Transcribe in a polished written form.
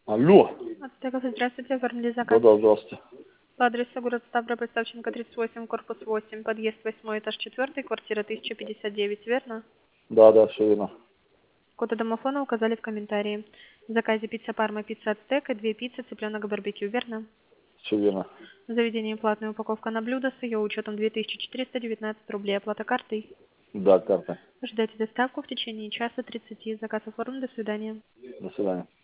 Алло. Здравствуйте, оформили заказ. Да, здравствуйте. По адресу город Ставрополь, Савченко, 38, корпус 8, подъезд 8, этаж 4, квартира 1059, верно? Да, все верно. Код домофона указали в комментарии. В заказе пицца Парма, пицца Ацтек и 2 пиццы цыпленок барбекю, верно? Все верно. В заведении платная упаковка на блюдо с ее учетом 2419 рублей. Оплата картой. Да, карта. Ждайте доставку в течение часа 30. Заказ оформлен. До свидания. До свидания.